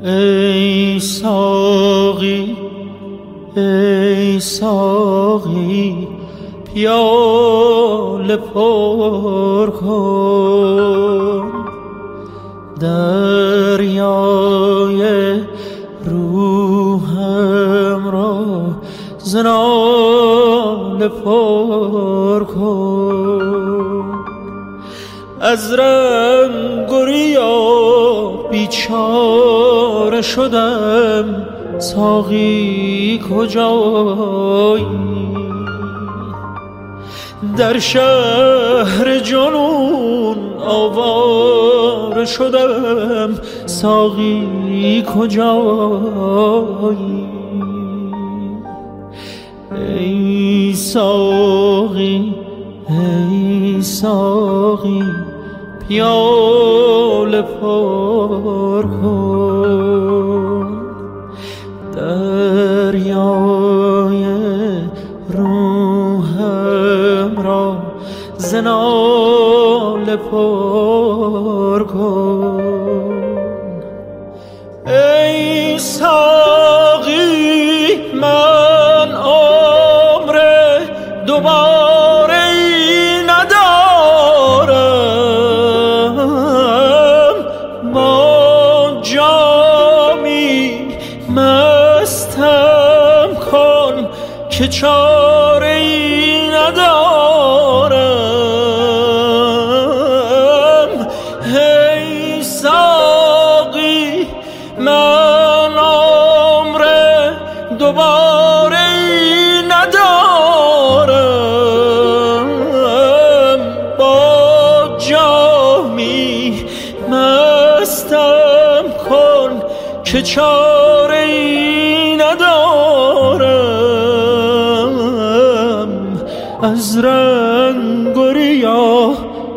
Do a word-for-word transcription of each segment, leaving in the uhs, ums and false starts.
ای ساقی ای ساقی پیاله پر کن، دریای روحم را ز ناله پر کن. از رنگ و ریا بیچاره شدم، ساقی کجایی؟ در شهر جنون آواره شدم، ساقی کجایی؟ ای ساقی ای ساقی پیاله پر کن، دریای روحم را ز ناله پر کن. ای ساقی من عمر دوباره ای ندارم، با جامی مستم کن که چاره ای ندارم. ای ساقی من عمر دوباره ای ندارم، با جامی مستم کن که چاره ای ندارم. از رنگ و ریا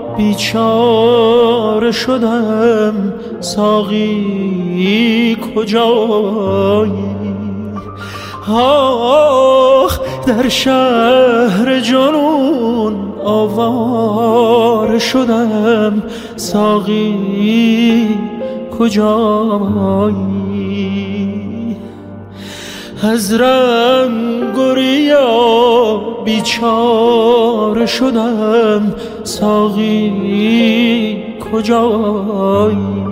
بیچاره شدم، ساقی کجایی؟ آخ در شهر جنون آواره شدم، ساقی کجایی؟ از رنگ و ریا بیچاره شدم، ساقی کجایی؟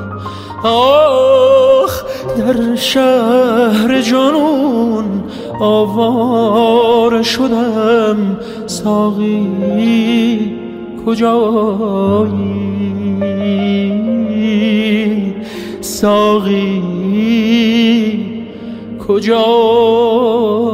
آخ در شهر جنون آواره شدم، ساقی کجایی؟ ساقی کجایی؟